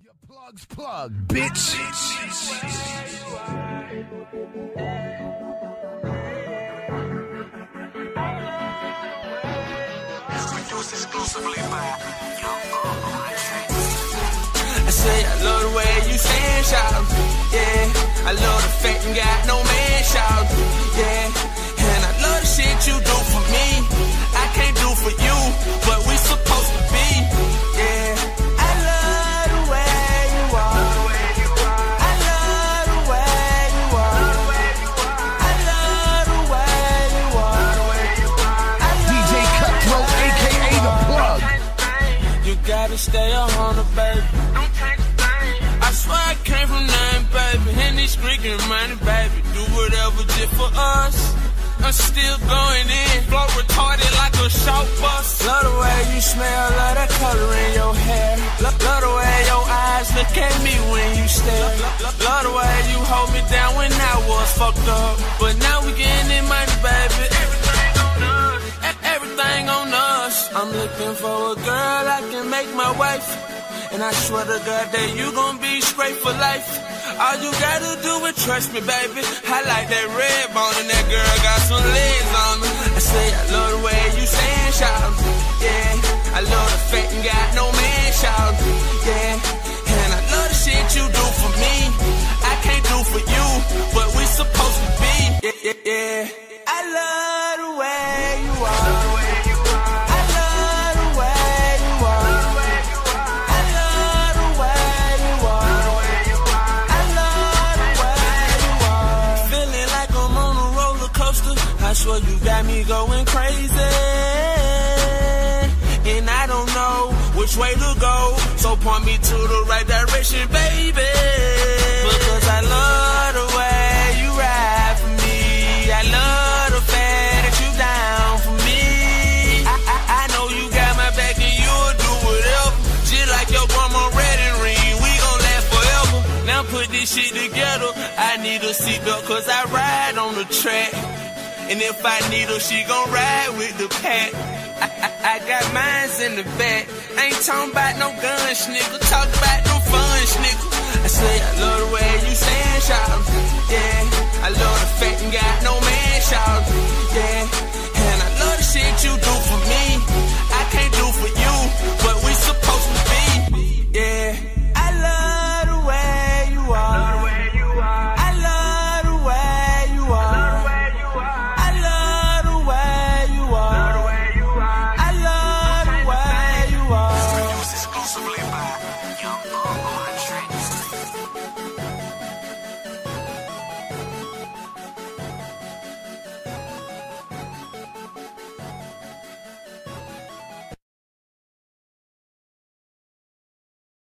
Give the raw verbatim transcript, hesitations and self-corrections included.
Plugs plug, bitch. Produced exclusively by I say I love the way you stand, shout. Yeah, I love the fact you got no man, shout. Yeah, and I love the shit you do for me. I can't do for you, but we supposed to be. Yeah, I love the way you are. I love the way you are. I love the way you are. D J Cutthroat, aka The Plug. You gotta stay a hundred, baby. I swear I came from nothing, baby. And these freaking money, baby. Do whatever just for us. I'm still going in. Flow retarded like a short bus. Love the way you smell, love that color in your hair. Love, love the way your eyes look at me when you stare. Love, love the way you hold me down when I was fucked up. But now we getting in money, baby. Everything on us. Everything on us. I'm looking for a girl I can make my wife. And I swear to God that you gon' be straight for life. All you gotta do is trust me, baby. I like that red bone and that girl got some legs on me. I say I love the way you stand, shout. Yeah, I love the fact you got no man, shout. Yeah, and I love the shit you do for me. I can't do for you, but we supposed to be. Yeah, yeah, yeah. I love the way you are. I swear you got me going crazy, and I don't know which way to go, so point me to the right direction, baby, because I love the way you ride for me. I love the fact that you down for me. I, I, I know you got my back and you'll do whatever, just like your grandma wedding ring, we gon' last forever. Now put this shit together, I need a seatbelt cause I ride on the track. And if I need her, she gon' ride with the pack. I, I, I got mines in the back. Ain't talking about no guns, nigga. Talk about